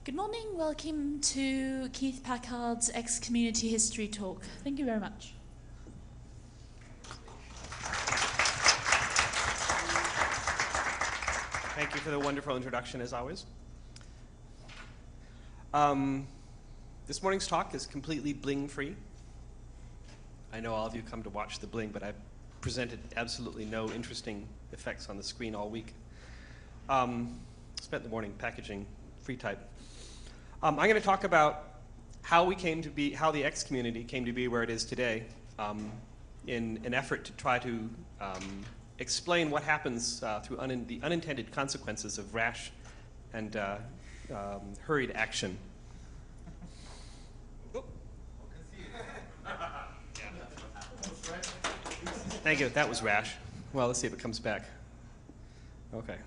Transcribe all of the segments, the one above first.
Good morning, welcome to Keith Packard's X Community History Talk. Thank you very much. Thank you for the wonderful introduction, as always. This morning's talk is completely bling-free. I know all of you come to watch the bling, but I've presented absolutely no interesting effects on the screen all week. Spent the morning packaging free type. I'm going to talk about how we came to be, how the X community came to be where it is today, in an effort to try to explain what happens through the unintended consequences of rash and hurried action. Thank you, that was rash. Well, let's see if it comes back. Okay.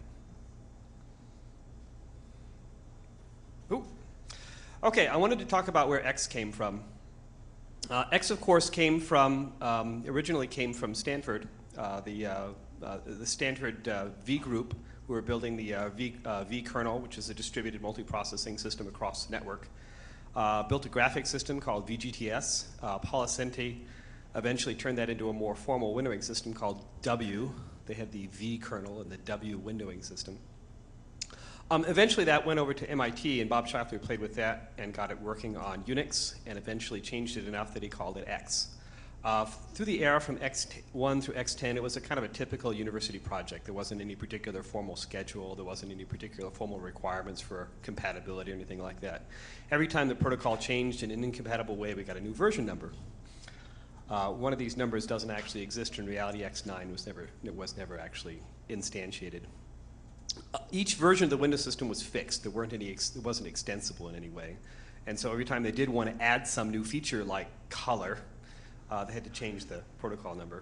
Ooh. Okay, I wanted to talk about where X came from. X, of course, came from, originally came from Stanford, the Stanford V group, who were building the V kernel, which is a distributed multiprocessing system across the network. Built a graphics system called VGTS. Paul Ascenti eventually turned that into a more formal windowing system called W. They had the V kernel and the W windowing system. Eventually that went over to MIT, and Bob Scheifler played with that and got it working on Unix, and eventually changed it enough that he called it X. Through the era from X1 through X10, it was a kind of a typical university project. There wasn't any particular formal schedule. There wasn't any particular formal requirements for compatibility or anything like that. Every time the protocol changed in an incompatible way, we got a new version number. One of these numbers doesn't actually exist in reality. X9 was never actually instantiated. Each version of the Windows system was fixed. There wasn't extensible in any way. And so every time they did want to add some new feature like color, they had to change the protocol number.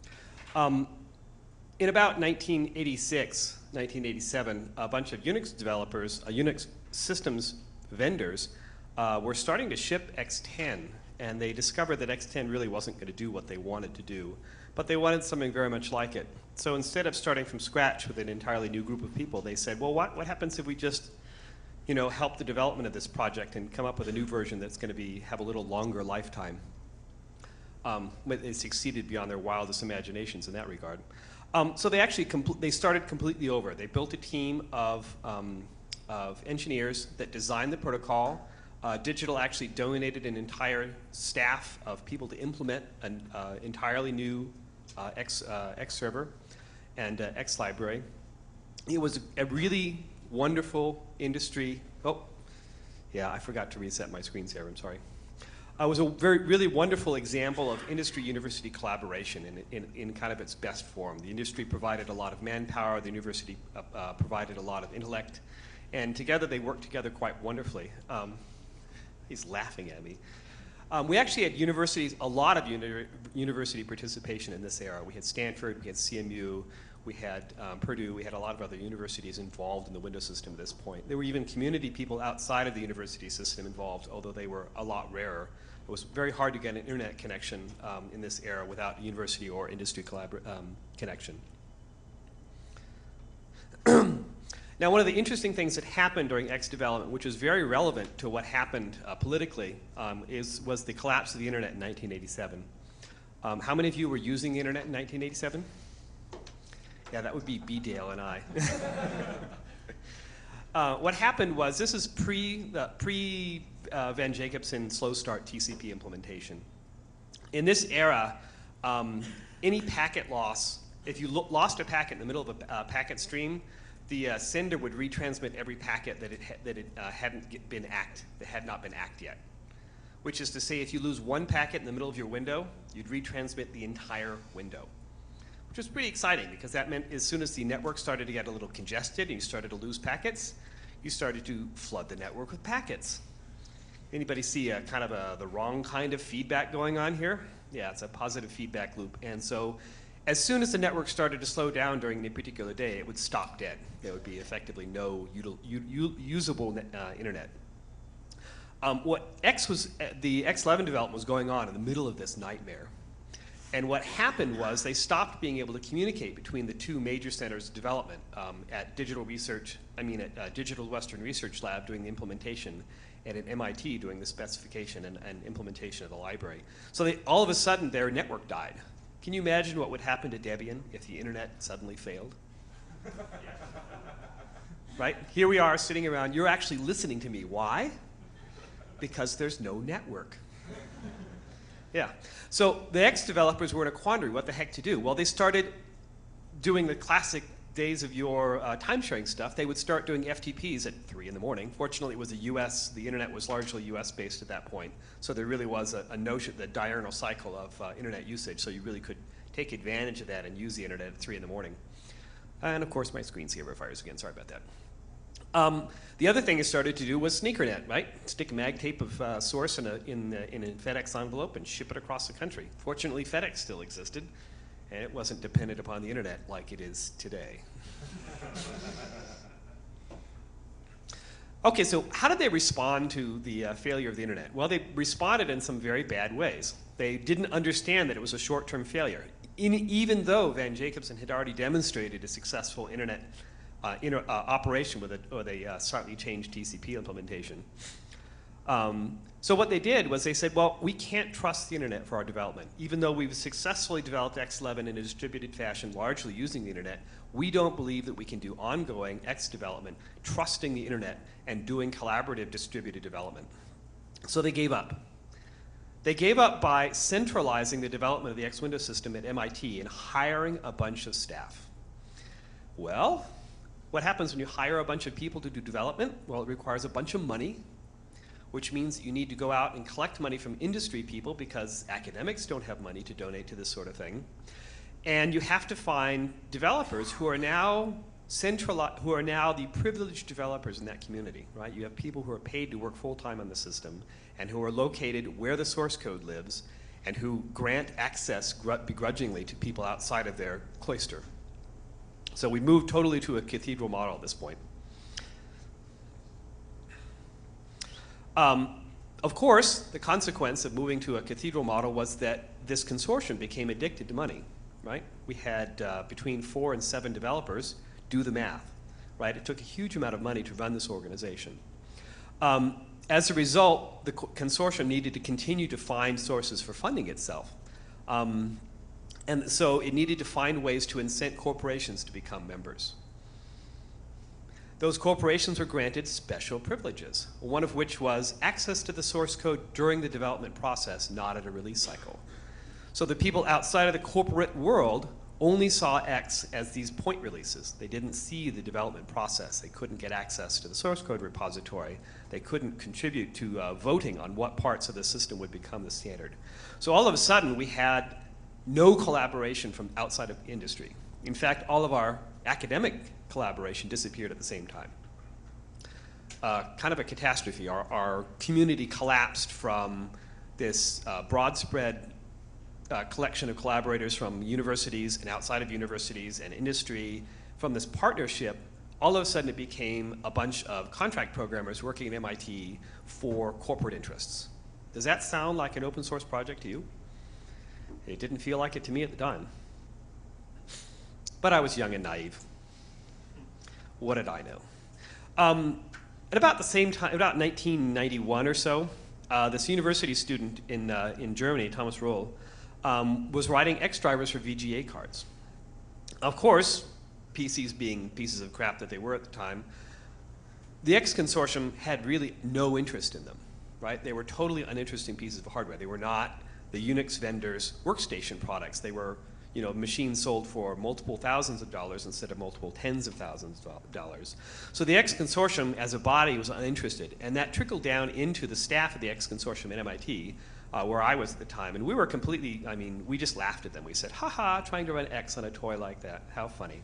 In about 1986, 1987, a bunch of Unix developers, Unix systems vendors, were starting to ship X10, and they discovered that X10 really wasn't going to do what they wanted to do, but they wanted something very much like it. So instead of starting from scratch with an entirely new group of people, they said, well, what happens if we just help the development of this project and come up with a new version that's going to have a little longer lifetime? They succeeded beyond their wildest imaginations in that regard. So they actually they started completely over. They built a team of engineers that designed the protocol. Digital actually donated an entire staff of people to implement an entirely new X server and X library. It was a really wonderful industry. Oh, yeah, I forgot to reset my screen share. I'm sorry. It was a really wonderful example of industry-university collaboration in kind of its best form. The industry provided a lot of manpower. The university provided a lot of intellect. And together, they worked together quite wonderfully. He's laughing at me. We actually had universities, a lot of university participation in this era. We had Stanford, we had CMU, we had Purdue, we had a lot of other universities involved in the Windows system at this point. There were even community people outside of the university system involved, although they were a lot rarer. It was very hard to get an internet connection in this era without university or industry connection. Now, one of the interesting things that happened during X development, which is very relevant to what happened politically, was the collapse of the internet in 1987. How many of you were using the internet in 1987? Yeah, that would be B. Dale and I. What happened was, this is pre Van Jacobson slow start TCP implementation. In this era, any packet loss, if you lost a packet in the middle of a packet stream, the sender would retransmit every packet that had not been ACKed yet. Which is to say, if you lose one packet in the middle of your window, you'd retransmit the entire window. Which was pretty exciting, because that meant as soon as the network started to get a little congested and you started to lose packets, you started to flood the network with packets. Anybody see the wrong kind of feedback going on here? Yeah, it's a positive feedback loop. And so as soon as the network started to slow down during a particular day, it would stop dead. There would be effectively no usable internet. The X11 development was going on in the middle of this nightmare. And what happened was they stopped being able to communicate between the two major centers of development at Digital Western Research Lab doing the implementation, and at MIT doing the specification and implementation of the library. So all of a sudden their network died. Can you imagine what would happen to Debian if the internet suddenly failed? Right? Here we are sitting around, you're actually listening to me. Why? Because there's no network. Yeah. So the X developers were in a quandary, what the heck to do? Well, they started doing the classic days of your time-sharing stuff. They would start doing FTPs at 3 in the morning. Fortunately, it was the internet was largely US-based at that point, so there really was a notion, the diurnal cycle of internet usage, so you really could take advantage of that and use the internet at 3 in the morning. And of course, my screensaver fires again, sorry about that. The other thing it started to do was sneakernet, right? Stick a mag tape of source in a FedEx envelope and ship it across the country. Fortunately, FedEx still existed, and it wasn't dependent upon the internet like it is today. Okay, so how did they respond to the failure of the internet? Well, they responded in some very bad ways. They didn't understand that it was a short-term failure, even though Van Jacobson had already demonstrated a successful internet operation with a slightly changed TCP implementation. So what they did was they said, well, we can't trust the internet for our development. Even though we've successfully developed X11 in a distributed fashion, largely using the internet, we don't believe that we can do ongoing X development, trusting the internet and doing collaborative distributed development. So they gave up. They gave up by centralizing the development of the X Windows system at MIT and hiring a bunch of staff. Well, what happens when you hire a bunch of people to do development? Well, it requires a bunch of money, which means you need to go out and collect money from industry people because academics don't have money to donate to this sort of thing. And you have to find developers who are now the privileged developers in that community, right? You have people who are paid to work full-time on the system and who are located where the source code lives and who grant access begrudgingly to people outside of their cloister. So we moved totally to a cathedral model at this point. Of course, the consequence of moving to a cathedral model was that this consortium became addicted to money, right? We had between 4 and 7 developers. Do the math, right? It took a huge amount of money to run this organization. As a result, the consortium needed to continue to find sources for funding itself. And so it needed to find ways to incent corporations to become members. Those corporations were granted special privileges, one of which was access to the source code during the development process, not at a release cycle. So the people outside of the corporate world only saw X as these point releases. They didn't see the development process. They couldn't get access to the source code repository. They couldn't contribute to voting on what parts of the system would become the standard. So all of a sudden, we had no collaboration from outside of industry. In fact, all of our academic collaboration disappeared at the same time. Kind of a catastrophe. Our community collapsed from this broad spread collection of collaborators from universities and outside of universities and industry. From this partnership, all of a sudden it became a bunch of contract programmers working at MIT for corporate interests. Does that sound like an open source project to you? It didn't feel like it to me at the time. But I was young and naive. What did I know? At about the same time, about 1991 or so, this university student in Germany, Thomas Rohl, was writing X drivers for VGA cards. Of course, PCs being pieces of crap that they were at the time, the X consortium had really no interest in them, right? They were totally uninteresting pieces of hardware. They were not the Unix vendors' workstation products. They were, you know, machines sold for multiple thousands of dollars instead of multiple tens of thousands of dollars. So the X consortium as a body was uninterested, and that trickled down into the staff of the X consortium at MIT, where I was at the time, and we were completely, I mean, we just laughed at them. We said, haha, trying to run X on a toy like that, how funny.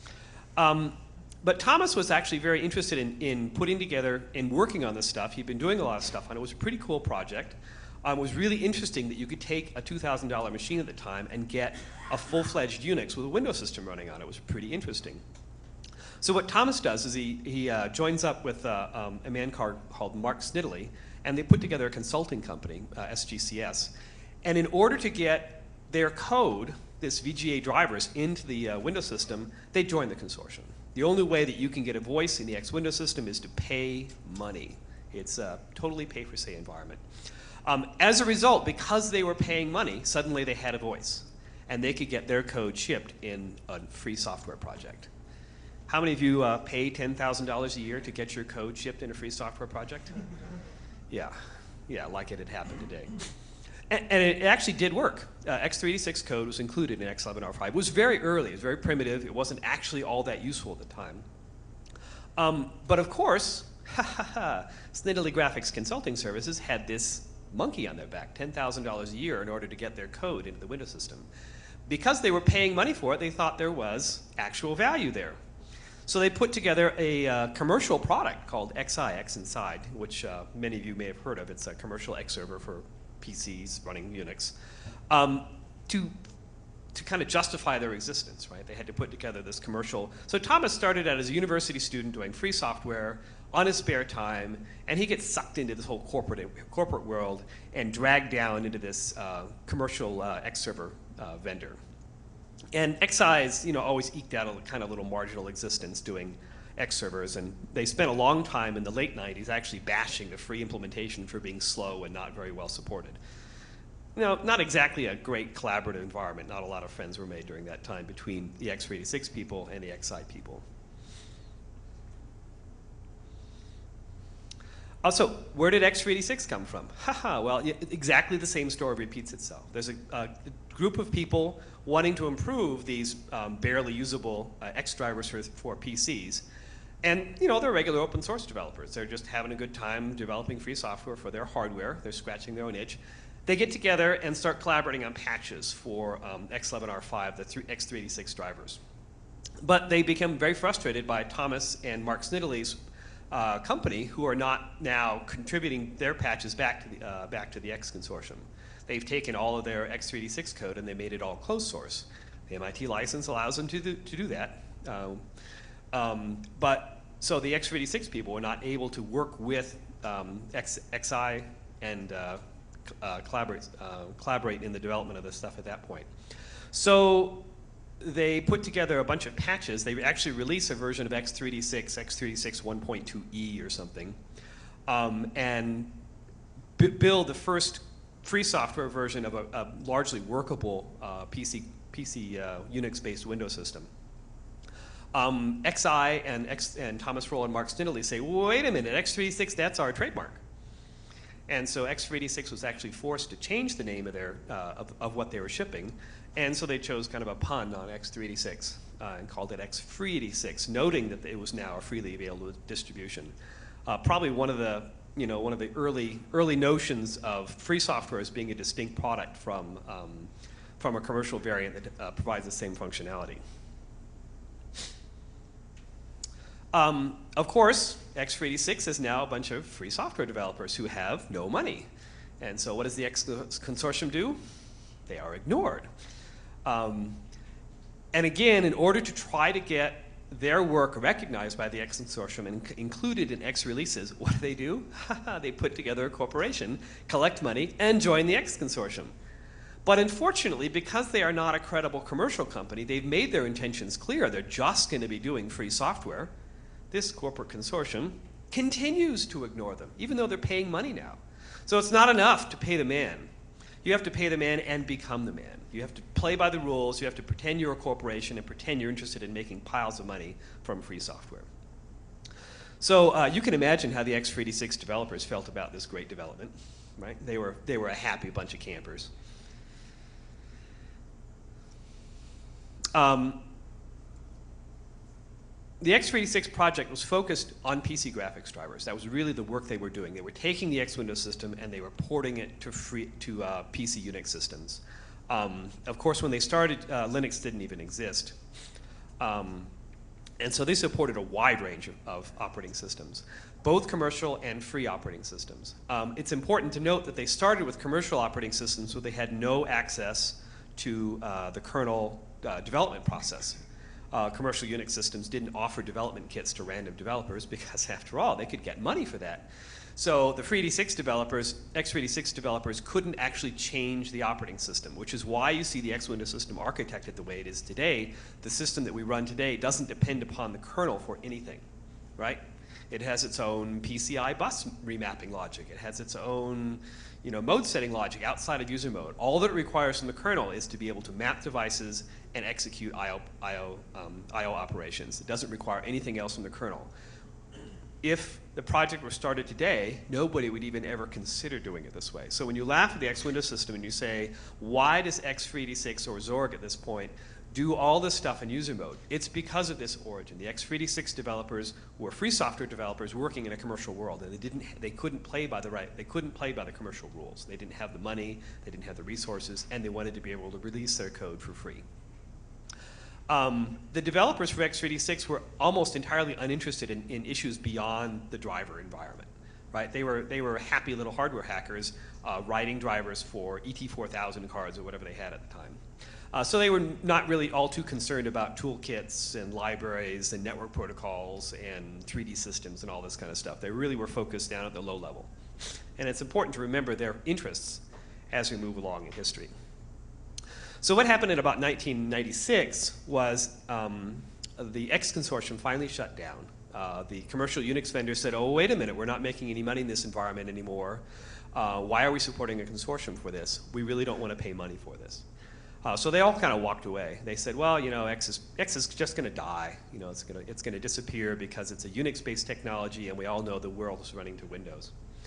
But Thomas was actually very interested in putting together and working on this stuff. He'd been doing a lot of stuff on it. It was a pretty cool project. It was really interesting that you could take a $2,000 machine at the time and get a full-fledged Unix with a Windows system running on it. It was pretty interesting. So what Thomas does is he joins up with a man called Mark Snidley, and they put together a consulting company, SGCS. And in order to get their code, this VGA drivers, into the Windows system, they join the consortium. The only way that you can get a voice in the X Windows system is to pay money. It's a totally pay-for-say environment. As a result, because they were paying money, suddenly they had a voice. And they could get their code shipped in a free software project. How many of you pay $10,000 a year to get your code shipped in a free software project? Yeah, like it had happened today. And it actually did work. X386 code was included in X11R5. It was very early, it was very primitive, it wasn't actually all that useful at the time. But of course, Snidely Graphics Consulting Services had this monkey on their back, $10,000 a year in order to get their code into the Windows system. Because they were paying money for it, they thought there was actual value there. So they put together a commercial product called XI, X Inside, which many of you may have heard of. It's a commercial X server for PCs running Unix, to kind of justify their existence, right? They had to put together this commercial. So Thomas started out as a university student doing free software on his spare time, and he gets sucked into this whole corporate world and dragged down into this commercial X server vendor. And XI's, always eked out a kind of little marginal existence doing X servers, and they spent a long time in the late 90s actually bashing the free implementation for being slow and not very well supported. Not exactly a great collaborative environment. Not a lot of friends were made during that time between the X386 people and the XI people. Also, where did X386 come from? Well, exactly the same story repeats itself. There's a group of people wanting to improve these barely usable X drivers for PCs. And, they're regular open source developers. They're just having a good time developing free software for their hardware. They're scratching their own itch. They get together and start collaborating on patches for X11R5, the X386 drivers. But they become very frustrated by Thomas and Mark Snidely's company, who are not now contributing their patches back to the X consortium. They've taken all of their X386 code and they made it all closed source. The MIT license allows them to do that. So the X386 people were not able to work with XI and collaborate in the development of this stuff at that point. So they put together a bunch of patches. They actually released a version of X386 1.2e or something, and build the first free software version of a largely workable PC Unix-based Windows system. XI and Thomas Roll and Mark Snidely say, wait a minute, X386, that's our trademark. And so X386 was actually forced to change the name of their of what they were shipping, and so they chose kind of a pun on X386 and called it X386, noting that it was now a freely available distribution. Probably one of the early notions of free software as being a distinct product from a commercial variant that provides the same functionality. Of course, X386 is now a bunch of free software developers who have no money. And so what does the X consortium do? They are ignored. And again, in order to try to get their work recognized by the X consortium and included in X releases, what do? They put together a corporation, collect money, and join the X consortium. But unfortunately, because they are not a credible commercial company, they've made their intentions clear. They're just going to be doing free software. This corporate consortium continues to ignore them, even though they're paying money now. So it's not enough to pay the man. You have to pay the man and become the man. You have to play by the rules. You have to pretend you're a corporation and pretend you're interested in making piles of money from free software. So you can imagine how the X386 developers felt about this great development, right? They were a happy bunch of campers. The X386 project was focused on PC graphics drivers. That was really the work they were doing. They were taking the X Windows system and they were porting it to PC Unix systems. Of course, when they started, Linux didn't even exist. And so they supported a wide range of operating systems, both commercial and free operating systems. It's important to note that they started with commercial operating systems where they had no access to the kernel development process. Commercial Unix systems didn't offer development kits to random developers because, after all, they could get money for that. So the x86 developers couldn't actually change the operating system, which is why you see the X Window system architected the way it is today. The system that we run today doesn't depend upon the kernel for anything, right? It has its own PCI bus remapping logic. It has its own mode setting logic outside of user mode. All that it requires from the kernel is to be able to map devices and execute I/O operations. It doesn't require anything else from the kernel. If the project were started today, nobody would even ever consider doing it this way. So when you laugh at the X Window system and you say, why does x86 or Xorg at this point do all this stuff in user mode? It's because of this origin. The x86 developers were free software developers working in a commercial world, and they couldn't play by the commercial rules. They didn't have the money, they didn't have the resources, and they wanted to be able to release their code for free. The developers for x86 were almost entirely uninterested in issues beyond the driver environment, right? They were happy little hardware hackers writing drivers for ET4000 cards or whatever they had at the time. So they were not really all too concerned about toolkits and libraries and network protocols and 3D systems and all this kind of stuff. They really were focused down at the low level. And it's important to remember their interests as we move along in history. So what happened in about 1996 was the X consortium finally shut down. The commercial Unix vendors said, oh, wait a minute, we're not making any money in this environment anymore. Why are we supporting a consortium for this? We really don't want to pay money for this. So they all kind of walked away. They said, well, X is just going to die. It's going to disappear because it's a Unix-based technology, and we all know the world is running to Windows.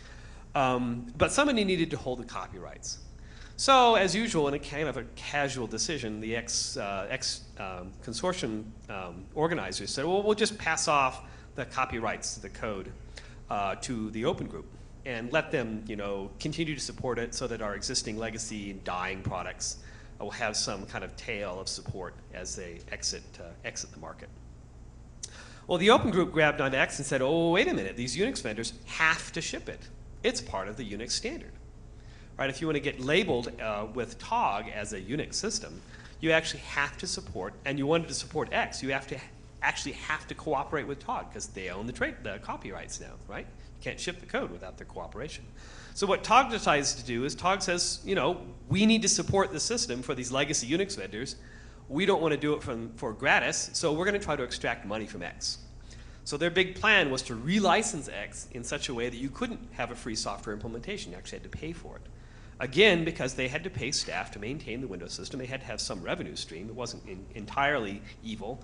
But somebody needed to hold the copyrights. So, as usual, in a kind of a casual decision, the X consortium organizers said, well, we'll just pass off the copyrights to the code to the open group and let them continue to support it so that our existing legacy and dying products will have some kind of tail of support as they exit the market. Well, the open group grabbed onto X and said, oh, wait a minute, these Unix vendors have to ship it. It's part of the Unix standard. Right, if you want to get labeled with TOG as a Unix system, you actually have to support, and you wanted to support X, you actually have to cooperate with TOG because they own the copyrights now, right? You can't ship the code without their cooperation. So what TOG decides to do is TOG says, we need to support the system for these legacy Unix vendors. We don't want to do it for gratis, so we're going to try to extract money from X. So their big plan was to relicense X in such a way that you couldn't have a free software implementation. You actually had to pay for it. Again, because they had to pay staff to maintain the Windows system, they had to have some revenue stream. It wasn't entirely evil.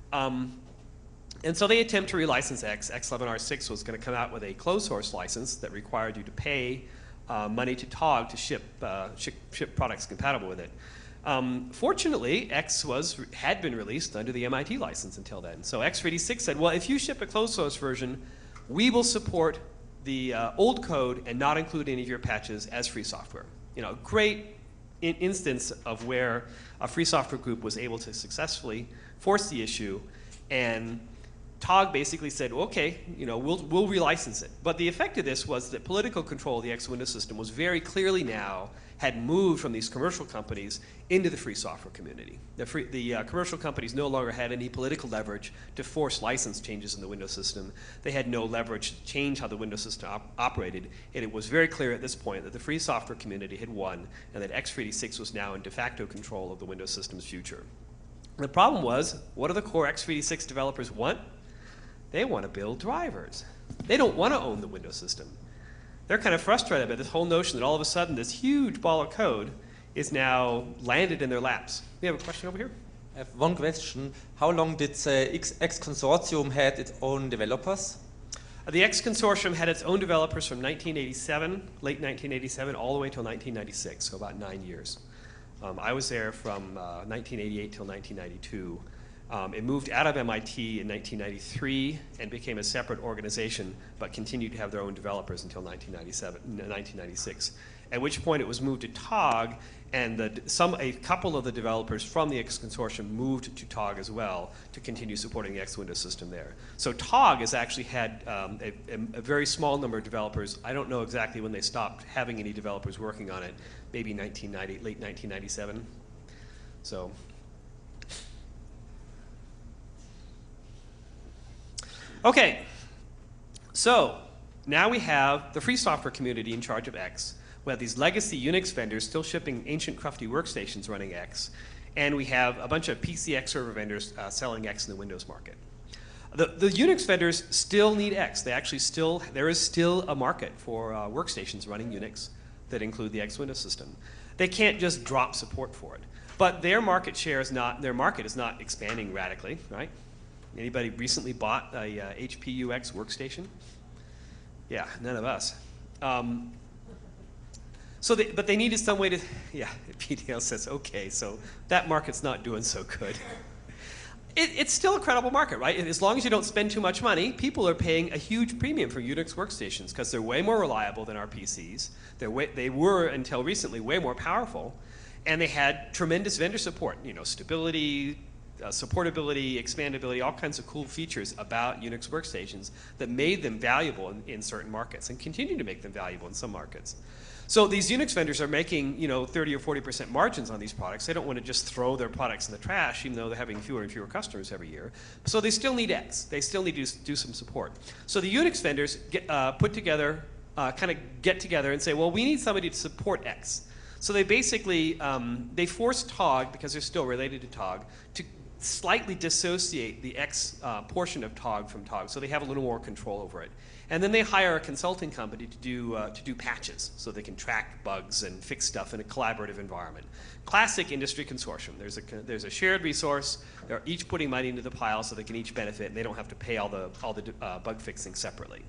And so they attempt to relicense X. X11R6 was going to come out with a closed source license that required you to pay money to TOG to ship products compatible with it. Fortunately, X had been released under the MIT license until then. So x86 said, well, if you ship a closed source version, we will support the old code and not include any of your patches as free software. Great instance of where a free software group was able to successfully force the issue, and TOG basically said, okay, we'll relicense it. But the effect of this was that political control of the X Window system was very clearly now had moved from these commercial companies into the free software community. The commercial companies no longer had any political leverage to force license changes in the Windows system. They had no leverage to change how the Windows system operated. And it was very clear at this point that the free software community had won and that x86 was now in de facto control of the Windows system's future. The problem was, what do the core x86 developers want? They want to build drivers. They don't want to own the Windows system. They're kind of frustrated by this whole notion that all of a sudden this huge ball of code is now landed in their laps. We have a question over here? I have one question. How long did the X consortium had its own developers? The X consortium had its own developers from 1987, late 1987, all the way till 1996, so about 9 years. I was there from 1988 till 1992. It moved out of MIT in 1993 and became a separate organization, but continued to have their own developers until 1996, at which point it was moved to TOG, and a couple of the developers from the X consortium moved to TOG as well to continue supporting the X Windows system there. So TOG has actually had a very small number of developers. I don't know exactly when they stopped having any developers working on it, maybe late 1997. So. Okay, so Now we have the free software community in charge of X. We have these legacy Unix vendors still shipping ancient crufty workstations running X. And we have a bunch of PCX server vendors selling X in the Windows market. The Unix vendors still need X. There is still a market for workstations running Unix that include the X Windows system. They can't just drop support for it. But their market is not expanding radically, right? Anybody recently bought a HP UX workstation? Yeah, none of us. But they needed some way to, yeah, PDL says, okay, so that market's not doing so good. It's still a credible market, right? As long as you don't spend too much money, people are paying a huge premium for Unix workstations because they're way more reliable than our PCs. They were, until recently, way more powerful. And they had tremendous vendor support, stability, supportability, expandability, all kinds of cool features about Unix workstations that made them valuable in certain markets and continue to make them valuable in some markets. So these Unix vendors are making 30 or 40% margins on these products. They don't want to just throw their products in the trash, even though they're having fewer and fewer customers every year. So they still need X. They still need to do some support. So the Unix vendors get together and say, well, we need somebody to support X. So they basically they force TOG, because they're still related to TOG, to slightly dissociate the X portion of TOG from TOG, so they have a little more control over it. And then they hire a consulting company to do patches, so they can track bugs and fix stuff in a collaborative environment. Classic industry consortium. There's a shared resource. They're each putting money into the pile, so they can each benefit, and they don't have to pay all the bug fixing separately.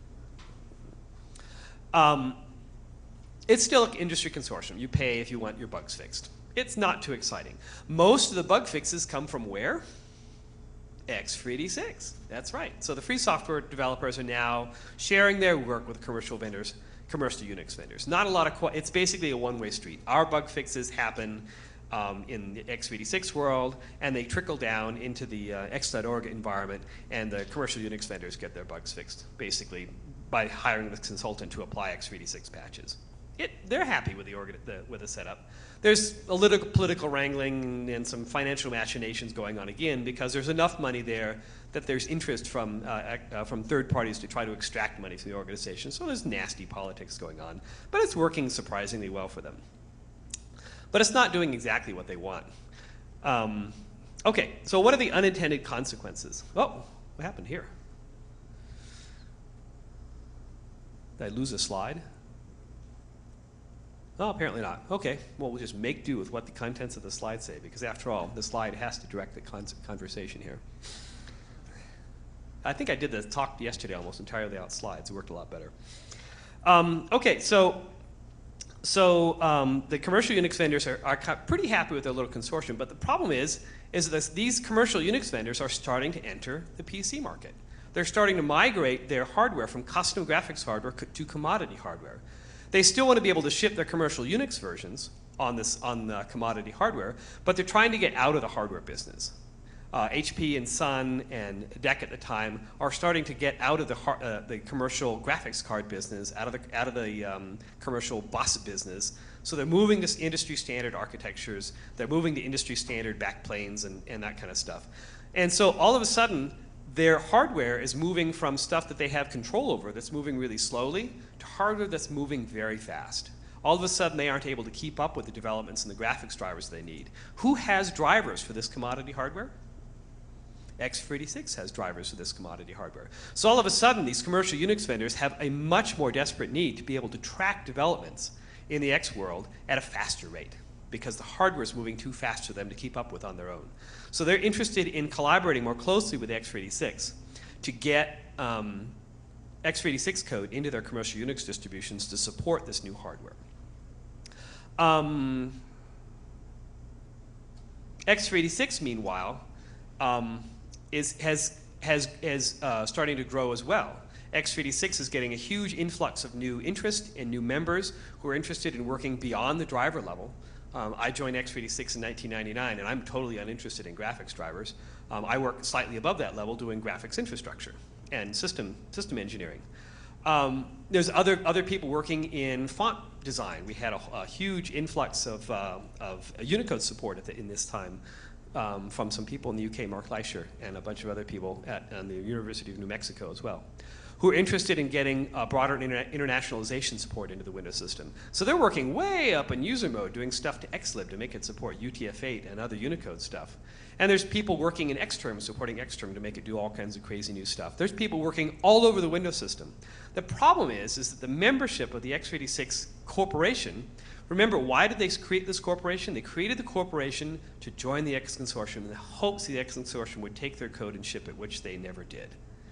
It's still an industry consortium. You pay if you want your bugs fixed. It's not too exciting. Most of the bug fixes come from where? X386. That's right. So the free software developers are now sharing their work with commercial vendors, commercial Unix vendors. Not a lot of, it's basically a one-way street. Our bug fixes happen in the X386 world, and they trickle down into the X.org environment, and the commercial Unix vendors get their bugs fixed, basically by hiring the consultant to apply X386 patches. They're happy with the setup. There's a little political wrangling and some financial machinations going on again because there's enough money there that there's interest from third parties to try to extract money from the organization. So there's nasty politics going on, but it's working surprisingly well for them. But it's not doing exactly what they want. Okay, so what are the unintended consequences? Oh, what happened here? Did I lose a slide? Oh, apparently not. Okay, well, we'll just make do with what the contents of the slide say, because after all, the slide has to direct the conversation here. I think I did the talk yesterday almost entirely without slides. It worked a lot better. Okay, so the commercial Unix vendors are pretty happy with their little consortium, but the problem is that these commercial Unix vendors are starting to enter the PC market. They're starting to migrate their hardware from custom graphics hardware to commodity hardware. They still want to be able to ship their commercial Unix versions on the commodity hardware, but they're trying to get out of the hardware business. HP and Sun and DEC at the time are starting to get out of the commercial graphics card business, out of the commercial bus business. So they're moving to industry standard architectures. They're moving to industry standard backplanes and that kind of stuff. And so all of a sudden, their hardware is moving from stuff that they have control over that's moving really slowly to hardware that's moving very fast. All of a sudden, they aren't able to keep up with the developments and the graphics drivers they need. Who has drivers for this commodity hardware? X386 has drivers for this commodity hardware. So all of a sudden, these commercial Unix vendors have a much more desperate need to be able to track developments in the X world at a faster rate, because the hardware is moving too fast for them to keep up with on their own. So they're interested in collaborating more closely with X386 to get X386 code into their commercial Unix distributions to support this new hardware. X386, meanwhile, is starting to grow as well. X386 is getting a huge influx of new interest and new members who are interested in working beyond the driver level. I joined X386 in 1999, and I'm totally uninterested in graphics drivers. I work slightly above that level doing graphics infrastructure and system engineering. There's other people working in font design. We had a huge influx of Unicode support in this time from some people in the UK, Mark Leisher, and a bunch of other people at the University of New Mexico as well. who are interested in getting broader internationalization support into the Windows system. So they're working way up in user mode, doing stuff to Xlib to make it support UTF-8 and other Unicode stuff. And there's people working in Xterm, supporting Xterm to make it do all kinds of crazy new stuff. There's people working all over the Windows system. The problem is that the membership of the x86 corporation, remember, why did they create this corporation? They created the corporation to join the X consortium in the hopes the X consortium would take their code and ship it, which they never did.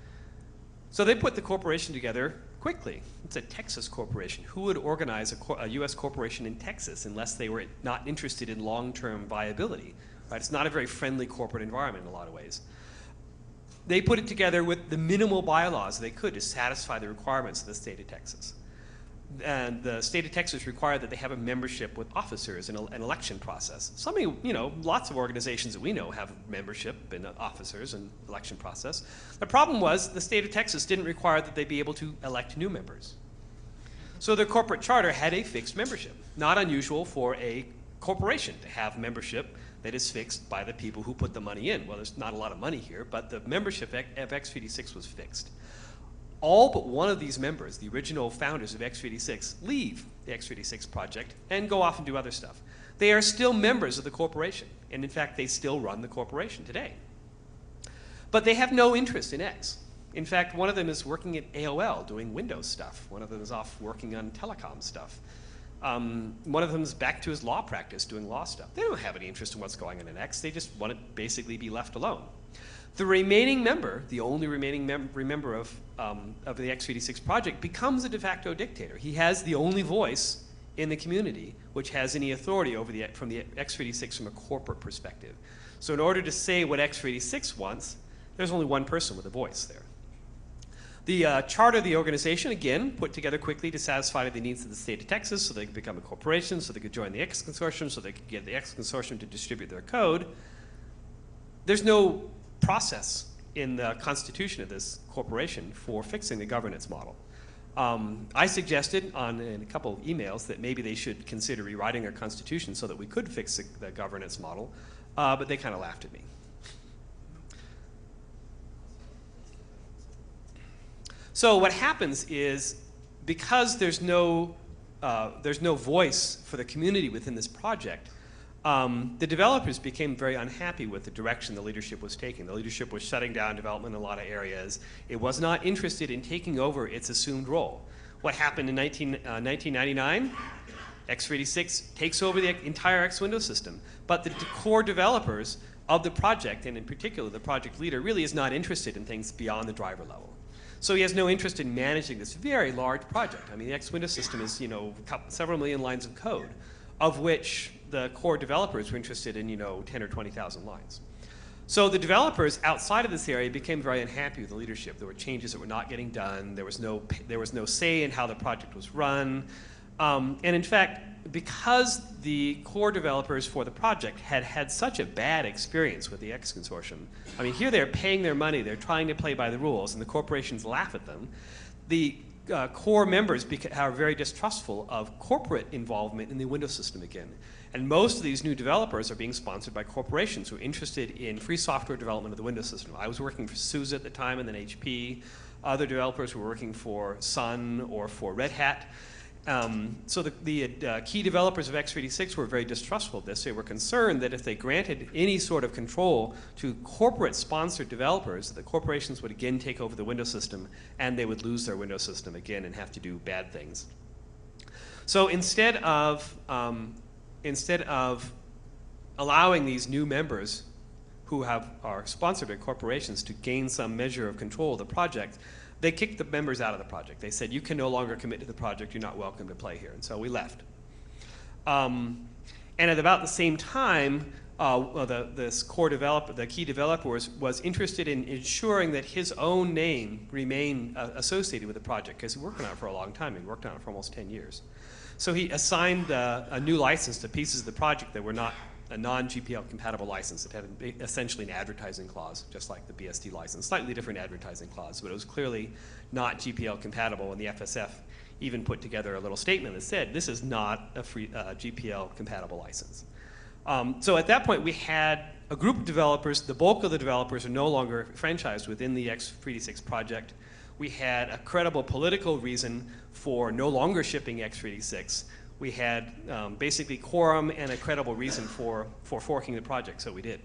So they put the corporation together quickly. It's a Texas corporation. Who would organize a US corporation in Texas unless they were not interested in long-term viability? Right? It's not a very friendly corporate environment in a lot of ways. They put it together with the minimal bylaws they could to satisfy the requirements of the state of Texas. And the state of Texas required that they have a membership with officers in an election process. Something, you know, lots of organizations that we know have membership and officers and election process. The problem was the state of Texas didn't require that they be able to elect new members. So their corporate charter had a fixed membership. Not unusual for a corporation to have membership that is fixed by the people who put the money in. Well, there's not a lot of money here, but the membership of x86 was fixed. All but one of these members, the original founders of x86, leave the x86 project and go off and do other stuff. They are still members of the corporation, and in fact, they still run the corporation today. But they have no interest in X. In fact, one of them is working at AOL doing Windows stuff. One of them is off working on telecom stuff. One of them is back to his law practice doing law stuff. They don't have any interest in what's going on in X. They just want to basically be left alone. The remaining member, the only remaining member of the x86 project, becomes a de facto dictator. He has the only voice in the community which has any authority over from the x86 from a corporate perspective. So in order to say what x86 wants, there's only one person with a voice there. The charter of the organization, again, put together quickly to satisfy the needs of the state of Texas so they could become a corporation, so they could join the X consortium, so they could get the X consortium to distribute their code. There's no process in the constitution of this corporation for fixing the governance model. I suggested in a couple of emails that maybe they should consider rewriting their constitution so that we could fix the governance model, but they kind of laughed at me. So what happens is, because there's no voice for the community within this project, the developers became very unhappy with the direction the leadership was taking. The leadership was shutting down development in a lot of areas. It was not interested in taking over its assumed role. What happened in 1999? x86 takes over the entire X Windows system. But the core developers of the project, and in particular the project leader, really is not interested in things beyond the driver level. So he has no interest in managing this very large project. I mean, the X Windows system is, you know, several million lines of code, of which the core developers were interested in, you know, 10 or 20,000 lines. So the developers outside of this area became very unhappy with the leadership. There were changes that were not getting done. There was no say in how the project was run. And in fact, because the core developers for the project had had such a bad experience with the X consortium, I mean, here they're paying their money, they're trying to play by the rules, and the corporations laugh at them. The core members are very distrustful of corporate involvement in the Windows system again. And most of these new developers are being sponsored by corporations who are interested in free software development of the Windows system. I was working for SUSE at the time, and then HP. Other developers were working for Sun or for Red Hat. So the key developers of x86 were very distrustful of this. They were concerned that if they granted any sort of control to corporate-sponsored developers, the corporations would again take over the Windows system, and they would lose their Windows system again and have to do bad things. So instead of allowing these new members who are sponsored by corporations to gain some measure of control of the project, they kicked the members out of the project. They said, you can no longer commit to the project, you're not welcome to play here. And so we left. And at about the same time, this core developer, the key developer, was interested in ensuring that his own name remained associated with the project, because he worked on it for a long time. He worked on it for almost 10 years. So he assigned a new license to pieces of the project that were not a non-GPL compatible license. It had essentially an advertising clause, just like the BSD license. Slightly different advertising clause, but it was clearly not GPL compatible, and the FSF even put together a little statement that said, this is not a free GPL compatible license. So at that point, we had a group of developers. The bulk of the developers are no longer franchised within the x86 project. We had a credible political reason for no longer shipping X86. We had basically quorum and a credible reason for forking the project, so we did.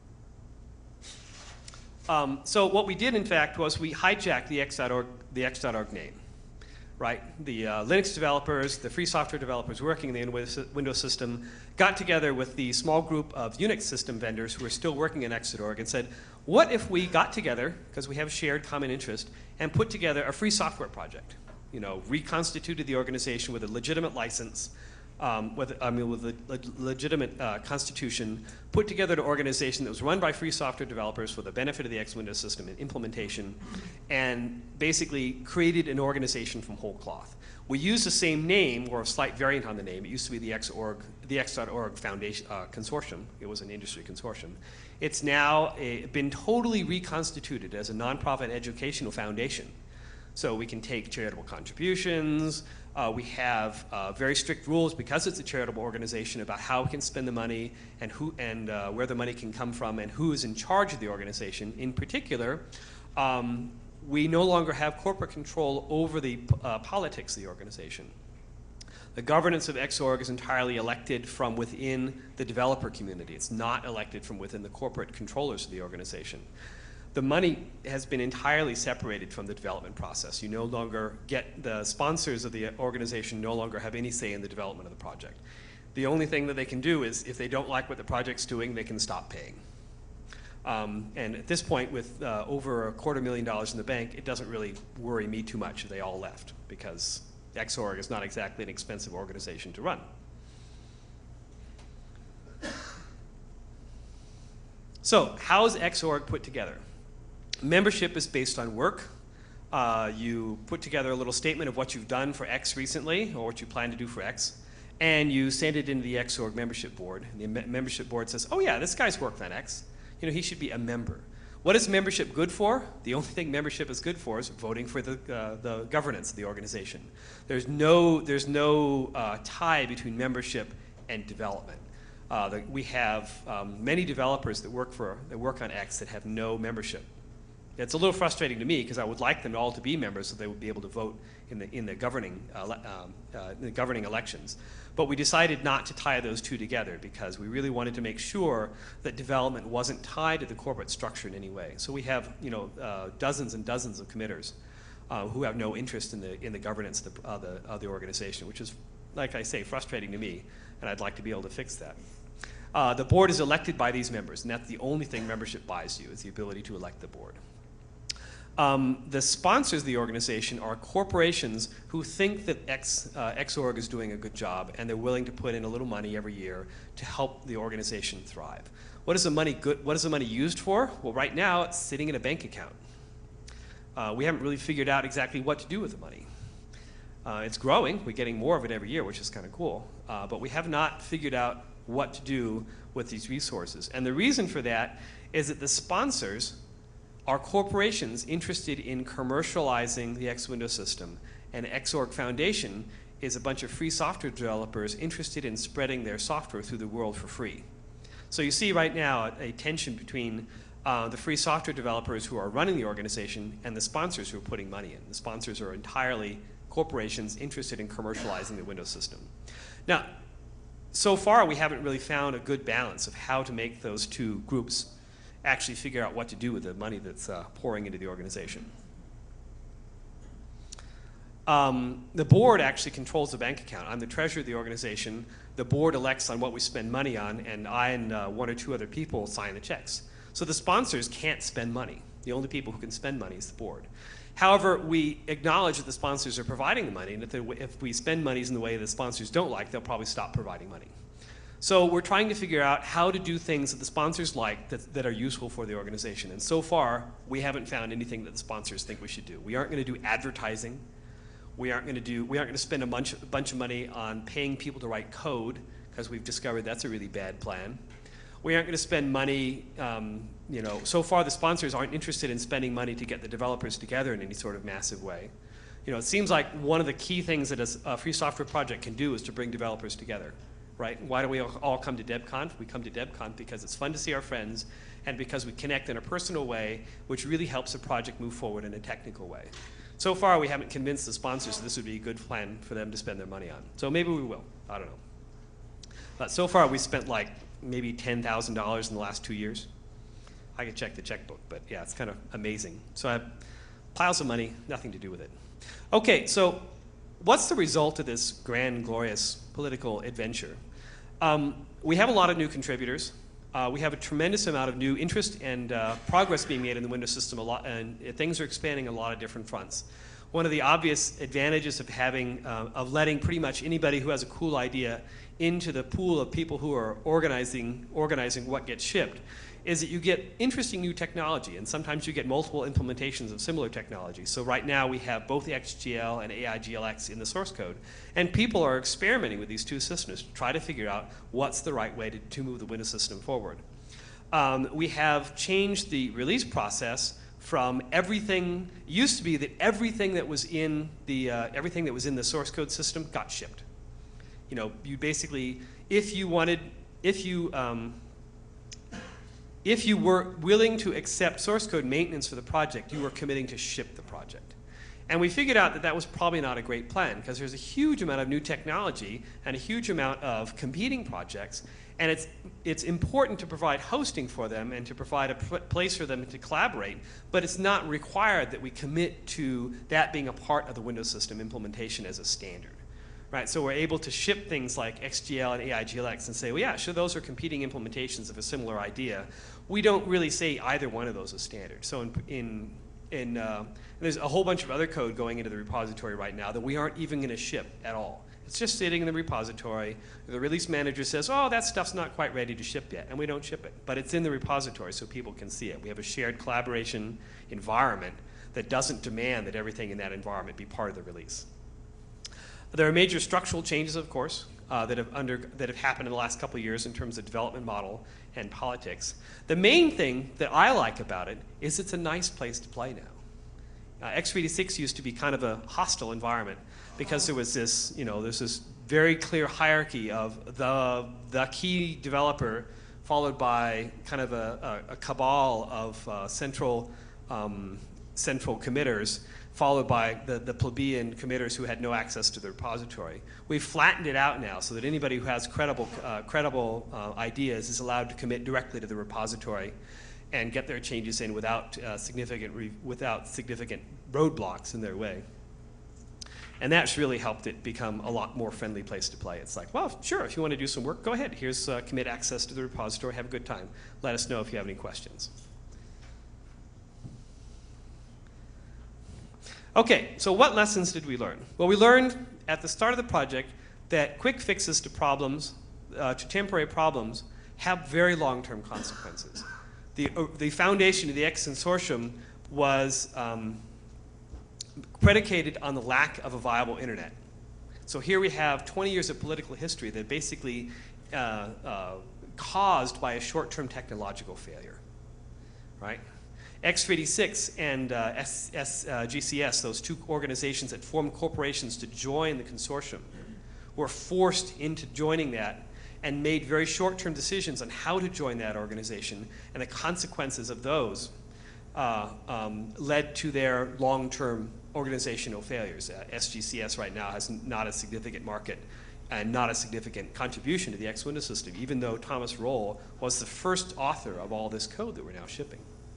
So what we did, in fact, was we hijacked the X.org name, right? The Linux developers, the free software developers working in the Windows system got together with the small group of Unix system vendors who were still working in X.org and said, what if we got together, because we have shared common interest, and put together a free software project? You know, reconstituted the organization with a legitimate license, with a legitimate constitution, put together an organization that was run by free software developers for the benefit of the X Windows system and implementation, and basically created an organization from whole cloth. We used the same name, or a slight variant on the name. It used to be the X.org Foundation Consortium. It was an industry consortium. It's now been totally reconstituted as a nonprofit educational foundation. So we can take charitable contributions. We have very strict rules, because it's a charitable organization, about how we can spend the money and where the money can come from and who is in charge of the organization. In particular, we no longer have corporate control over the politics of the organization. The governance of Xorg is entirely elected from within the developer community. It's not elected from within the corporate controllers of the organization. The money has been entirely separated from the development process. You no longer get, the sponsors of the organization no longer have any say in the development of the project. The only thing that they can do is, if they don't like what the project's doing, they can stop paying. And at this point, with over $250,000 in the bank, it doesn't really worry me too much if they all left, because Xorg is not exactly an expensive organization to run. So how is Xorg put together? Membership is based on work. You put together a little statement of what you've done for X recently, or what you plan to do for X, and you send it into the Xorg membership board. And the membership board says, oh yeah, this guy's worked on X. You know, he should be a member. What is membership good for? The only thing membership is good for is voting for the governance of the organization. There's no tie between membership and development. We have many developers that work on X that have no membership. It's a little frustrating to me, because I would like them all to be members so they would be able to vote in the governing elections. But we decided not to tie those two together, because we really wanted to make sure that development wasn't tied to the corporate structure in any way. So we have, you know, dozens and dozens of committers who have no interest in the governance of the organization, which is, like I say, frustrating to me, and I'd like to be able to fix that. The board is elected by these members, and that's the only thing membership buys you, is the ability to elect the board. The sponsors of the organization are corporations who think that Xorg is doing a good job, and they're willing to put in a little money every year to help the organization thrive. What is the money used for? Well, right now it's sitting in a bank account. We haven't really figured out exactly what to do with the money. It's growing. We're getting more of it every year, which is kind of cool. But we have not figured out what to do with these resources. And the reason for that is that the sponsors are corporations interested in commercializing the X Windows system, and Xorg Foundation is a bunch of free software developers interested in spreading their software through the world for free. So you see right now a tension between the free software developers who are running the organization and the sponsors who are putting money in. The sponsors are entirely corporations interested in commercializing the Windows system. Now, so far we haven't really found a good balance of how to make those two groups actually figure out what to do with the money that's pouring into the organization. The board actually controls the bank account. I'm the treasurer of the organization. The board elects on what we spend money on, and I and one or two other people sign the checks. So the sponsors can't spend money. The only people who can spend money is the board. However, we acknowledge that the sponsors are providing the money, and if we spend monies in the way the sponsors don't like, they'll probably stop providing money. So we're trying to figure out how to do things that the sponsors like that are useful for the organization. And so far, we haven't found anything that the sponsors think we should do. We aren't going to do advertising. We aren't going to spend a bunch of money on paying people to write code, because we've discovered that's a really bad plan. We aren't going to spend money, you know, so far the sponsors aren't interested in spending money to get the developers together in any sort of massive way. You know, it seems like one of the key things that a free software project can do is to bring developers together. Right? Why do we all come to DebConf? We come to DebConf because it's fun to see our friends, and because we connect in a personal way, which really helps the project move forward in a technical way. So far, we haven't convinced the sponsors that this would be a good plan for them to spend their money on. So maybe we will. I don't know. But so far, we spent like maybe $10,000 in the last 2 years. I could check the checkbook, but yeah, it's kind of amazing. So I have piles of money, nothing to do with it. Okay, so what's the result of this grand, glorious political adventure? We have a lot of new contributors. We have a tremendous amount of new interest and progress being made in the Windows system, and things are expanding on a lot of different fronts. One of the obvious advantages of letting pretty much anybody who has a cool idea into the pool of people who are organizing what gets shipped is that you get interesting new technology, and sometimes you get multiple implementations of similar technology. So right now we have both XGL and AIGLX in the source code, and people are experimenting with these two systems to try to figure out what's the right way to move the Windows system forward. We have changed the release process from everything. It used to be that everything that was in the source code system got shipped. You know, you basically, if you were willing to accept source code maintenance for the project, you were committing to ship the project. And we figured out that that was probably not a great plan, because there's a huge amount of new technology and a huge amount of competing projects, and it's important to provide hosting for them and to provide a place for them to collaborate, but it's not required that we commit to that being a part of the Windows system implementation as a standard. Right, so we're able to ship things like XGL and AIGLX and say, well, yeah, sure, those are competing implementations of a similar idea. We don't really say either one of those is standard. So there's a whole bunch of other code going into the repository right now that we aren't even going to ship at all. It's just sitting in the repository. The release manager says, oh, that stuff's not quite ready to ship yet, and we don't ship it. But it's in the repository so people can see it. We have a shared collaboration environment that doesn't demand that everything in that environment be part of the release. There are major structural changes, of course, that have happened in the last couple of years in terms of development model and politics. The main thing that I like about it is it's a nice place to play now. x86 used to be kind of a hostile environment because there was this, there's this very clear hierarchy of the key developer followed by kind of a cabal of central committers, followed by the plebeian committers who had no access to the repository. We've flattened it out now so that anybody who has credible ideas is allowed to commit directly to the repository and get their changes in without significant roadblocks in their way. And that's really helped it become a lot more friendly place to play. It's like, well, sure, if you want to do some work, go ahead. Here's commit access to the repository. Have a good time. Let us know if you have any questions. Okay, so what lessons did we learn? Well, we learned at the start of the project that quick fixes to problems, to temporary problems, have very long-term consequences. The foundation of the X consortium was predicated on the lack of a viable internet. So here we have 20 years of political history that basically caused by a short-term technological failure, right? X86 and GCS, those two organizations that formed corporations to join the consortium, were forced into joining that and made very short-term decisions on how to join that organization, and the consequences of those led to their long-term organizational failures. SGCS right now has not a significant market and not a significant contribution to the X Windows system, even though Thomas Roll was the first author of all this code that we're now shipping.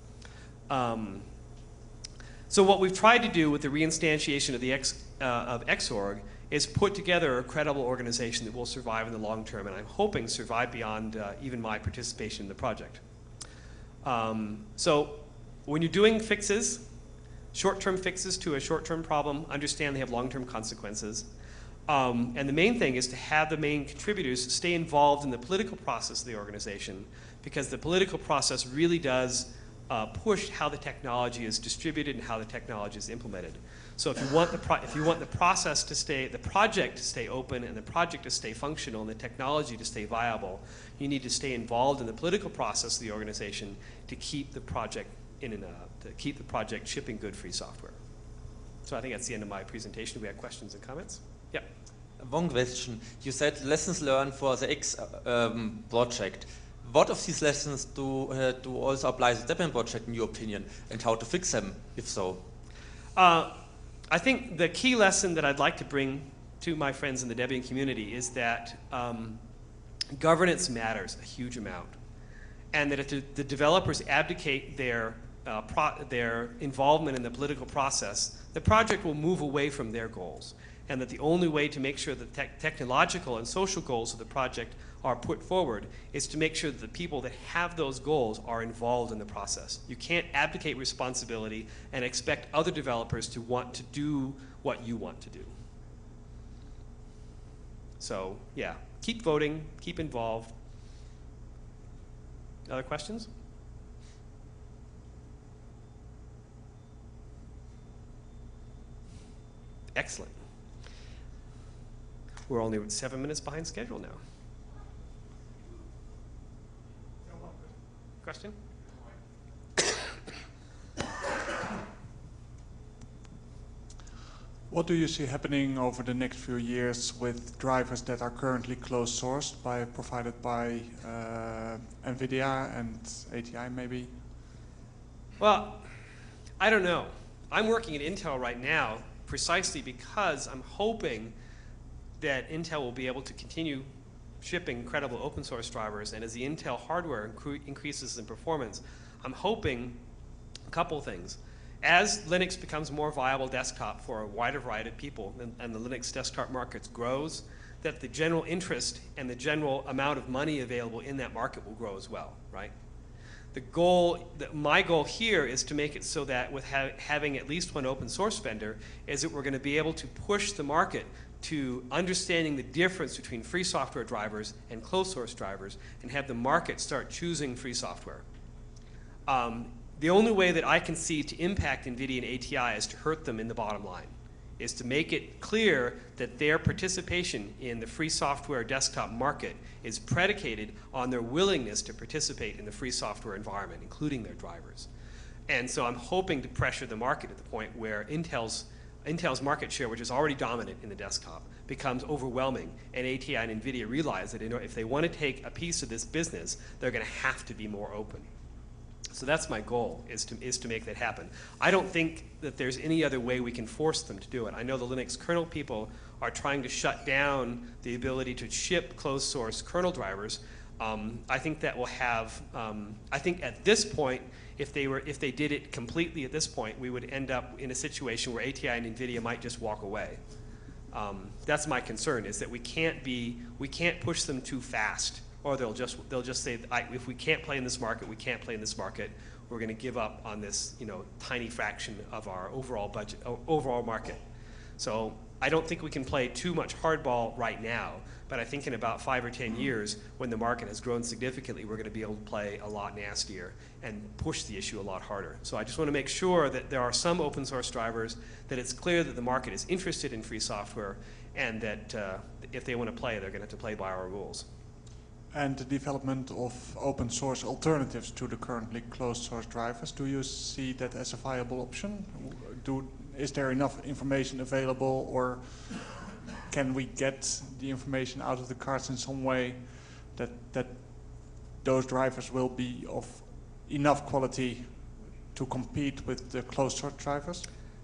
So what we've tried to do with the reinstantiation of the Xorg is put together a credible organization that will survive in the long term, and I'm hoping survive beyond even my participation in the project. So when you're doing fixes, short-term fixes to a short-term problem, understand they have long-term consequences. And the main thing is to have the main contributors stay involved in the political process of the organization, because the political process really does push how the technology is distributed and how the technology is implemented. So if you want the process to stay, the project to stay open and the project to stay functional and the technology to stay viable, you need to stay involved in the political process of the organization to keep the project shipping good free software. So I think that's the end of my presentation. We have questions and comments. Yeah. One question. You said lessons learned for the X project. What of these lessons do also apply to the Debian project in your opinion, and how to fix them, if so? I think the key lesson that I'd like to bring to my friends in the Debian community is that governance matters a huge amount, and that if the developers abdicate their involvement in the political process, the project will move away from their goals, and that the only way to make sure that technological and social goals of the project are put forward is to make sure that the people that have those goals are involved in the process. You can't abdicate responsibility and expect other developers to want to do what you want to do. So yeah, keep voting, keep involved. Other questions? Excellent. We're only 7 minutes behind schedule now. Question? What do you see happening over the next few years with drivers that are currently closed sourced provided by NVIDIA and ATI maybe? Well, I don't know. I'm working at Intel right now precisely because I'm hoping that Intel will be able to continue shipping credible open source drivers, and as the Intel hardware increases in performance, I'm hoping a couple things. As Linux becomes more viable desktop for a wider variety of people, and the Linux desktop market grows, that the general interest and the general amount of money available in that market will grow as well, right? My goal here is to make it so that with having at least one open source vendor, is that we're going to be able to push the market to understanding the difference between free software drivers and closed source drivers, and have the market start choosing free software. The only way that I can see to impact NVIDIA and ATI is to hurt them in the bottom line, is to make it clear that their participation in the free software desktop market is predicated on their willingness to participate in the free software environment, including their drivers. And so I'm hoping to pressure the market at the point where Intel's market share, which is already dominant in the desktop, becomes overwhelming, and ATI and NVIDIA realize that if they want to take a piece of this business, they're going to have to be more open. So that's my goal, is to make that happen. I don't think that there's any other way we can force them to do it. I know the Linux kernel people are trying to shut down the ability to ship closed source kernel drivers. I think that will have, I think at this point, if they did it completely at this point, we would end up in a situation where ATI and NVIDIA might just walk away. That's my concern, is that we can't push them too fast, or they'll just say, if we can't play in this market, we can't play in this market. We're going to give up on this, tiny fraction of our overall budget, overall market. So I don't think we can play too much hardball right now, but I think in about 5 or 10 years, when the market has grown significantly, we're going to be able to play a lot nastier and push the issue a lot harder. So I just want to make sure that there are some open source drivers, that it's clear that the market is interested in free software, and that if they want to play, they're going to have to play by our rules. And the development of open source alternatives to the currently closed source drivers, do you see that as a viable option? Is there enough information available, or can we get the information out of the cards in some way that those drivers will be of enough quality to compete with the closed source drivers?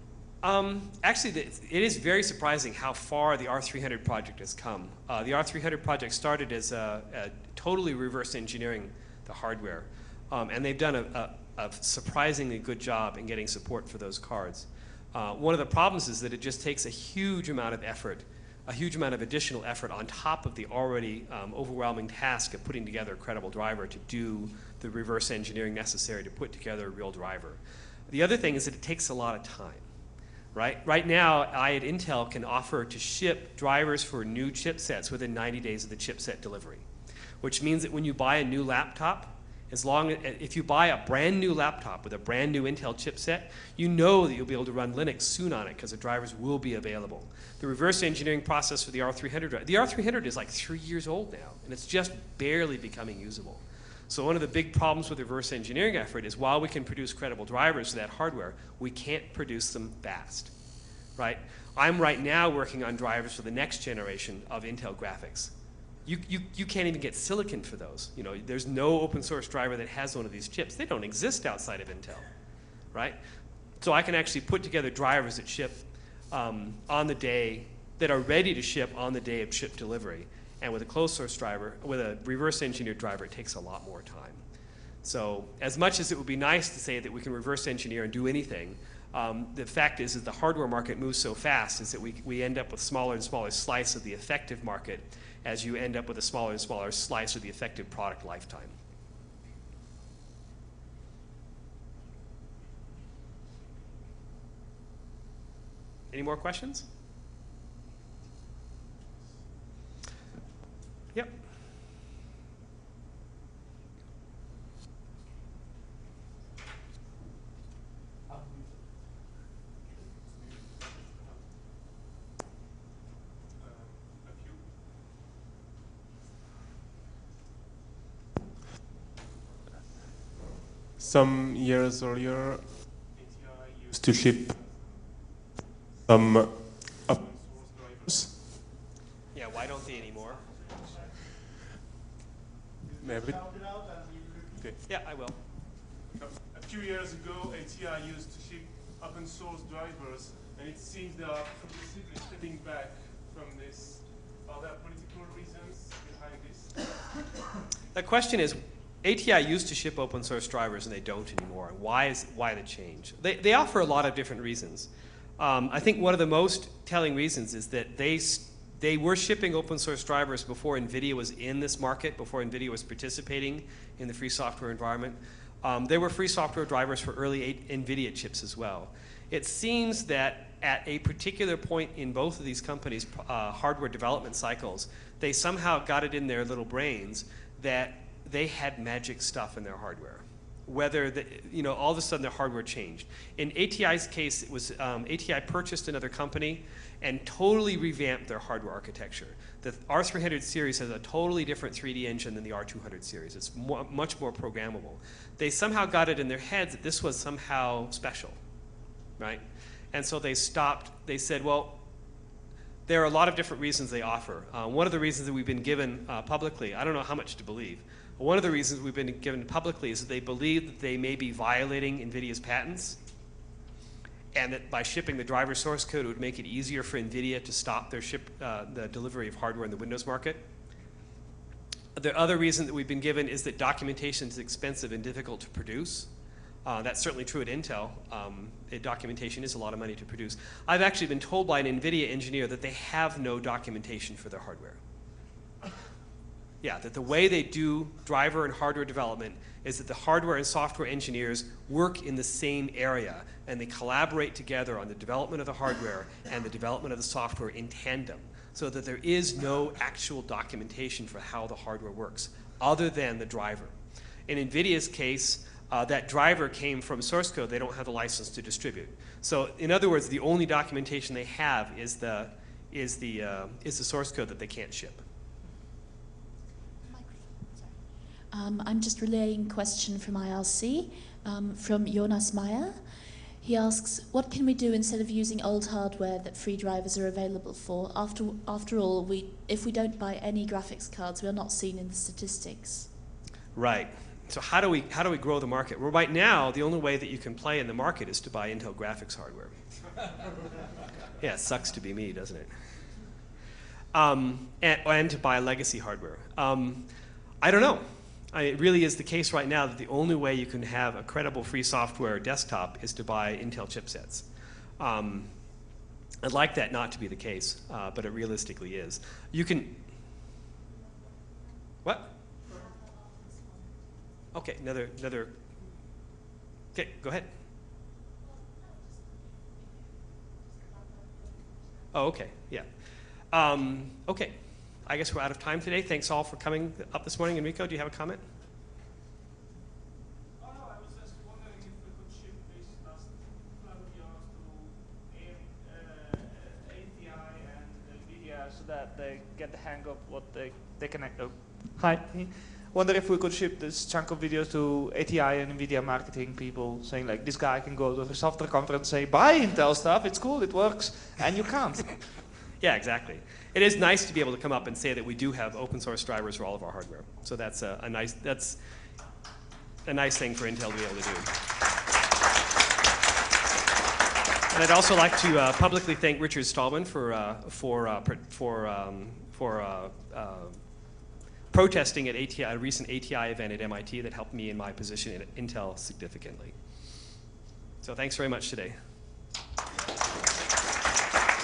Actually, it is very surprising how far the R300 project has come. The R300 project started as a totally reverse engineering the hardware, and they've done a surprisingly good job in getting support for those cards. One of the problems is that it just takes a huge amount of effort, a huge amount of additional effort on top of the already overwhelming task of putting together a credible driver to do the reverse engineering necessary to put together a real driver. The other thing is that it takes a lot of time. Right now, I at Intel can offer to ship drivers for new chipsets within 90 days of the chipset delivery, which means that when you buy a new laptop, if you buy a brand new laptop with a brand new Intel chipset, you know that you'll be able to run Linux soon on it because the drivers will be available. The reverse engineering process for the R300, the R300 is like 3 years old now, and it's just barely becoming usable. So one of the big problems with the reverse engineering effort is while we can produce credible drivers for that hardware, we can't produce them fast, right? I'm right now working on drivers for the next generation of Intel graphics. You can't even get silicon for those. There's no open source driver that has one of these chips. They don't exist outside of Intel, right? So I can actually put together drivers that ship on the day, that are ready to ship on the day of ship delivery. And with a closed source driver, with a reverse engineered driver, it takes a lot more time. So as much as it would be nice to say that we can reverse engineer and do anything, the fact is that the hardware market moves so fast is that we end up with smaller and smaller slice of the effective market as you end up with a smaller and smaller slice of the effective product lifetime. Any more questions? Yep. Some years earlier, ATI used to ship some open source drivers. Yeah, why don't they anymore? Maybe. Okay. Yeah, I will. A few years ago, ATI used to ship open source drivers, and it seems they are progressively stepping back from this. Are there political reasons behind this? The question is, ATI used to ship open source drivers and they don't anymore. Why the change? They offer a lot of different reasons. I think one of the most telling reasons is that they were shipping open source drivers before NVIDIA was in this market, before NVIDIA was participating in the free software environment. There were free software drivers for early NVIDIA chips as well. It seems that at a particular point in both of these companies' hardware development cycles, they somehow got it in their little brains that they had magic stuff in their hardware. Whether all of a sudden their hardware changed. In ATI's case, it was ATI purchased another company and totally revamped their hardware architecture. The R300 series has a totally different 3D engine than the R200 series. It's much more programmable. They somehow got it in their heads that this was somehow special, right? And so they stopped. They said, well, there are a lot of different reasons they offer. One of the reasons that we've been given publicly, I don't know how much to believe, but one of the reasons we've been given publicly is that they believe that they may be violating NVIDIA's patents, and that by shipping the driver source code, it would make it easier for NVIDIA to stop their the delivery of hardware in the Windows market. The other reason that we've been given is that documentation is expensive and difficult to produce. That's certainly true at Intel. Documentation is a lot of money to produce. I've actually been told by an NVIDIA engineer that they have no documentation for their hardware. Yeah, that the way they do driver and hardware development is that the hardware and software engineers work in the same area, and they collaborate together on the development of the hardware and the development of the software in tandem, so that there is no actual documentation for how the hardware works, other than the driver. In NVIDIA's case, that driver came from source code they don't have the license to distribute. So in other words, the only documentation they have is the source code that they can't ship. I'm just relaying a question from IRC, from Jonas Meyer. He asks, what can we do instead of using old hardware that free drivers are available for? After all, if we don't buy any graphics cards, we're not seen in the statistics. Right. So how do we grow the market? Well, right now, the only way that you can play in the market is to buy Intel graphics hardware. Yeah, it sucks to be me, doesn't it? And to buy legacy hardware. I don't know. It really is the case right now that the only way you can have a credible free software desktop is to buy Intel chipsets. I'd like that not to be the case, but it realistically is. You can... What? Okay, another... Okay, go ahead. Oh, okay, yeah. Okay. I guess we're out of time today. Thanks all for coming up this morning. Enrico, do you have a comment? Oh, no, I was just wondering if we could ship this last 12 years to ATI and NVIDIA so that they get the hang of what they can... Oh. Hi. Wonder if we could ship this chunk of videos to ATI and NVIDIA marketing people saying like, this guy can go to a software conference and say, buy Intel stuff, it's cool, it works, and you can't. Yeah, exactly. It is nice to be able to come up and say that we do have open source drivers for all of our hardware. So that's a nice thing for Intel to be able to do. And I'd also like to publicly thank Richard Stallman for protesting at ATI, a recent ATI event at MIT that helped me in my position at Intel significantly. So thanks very much today.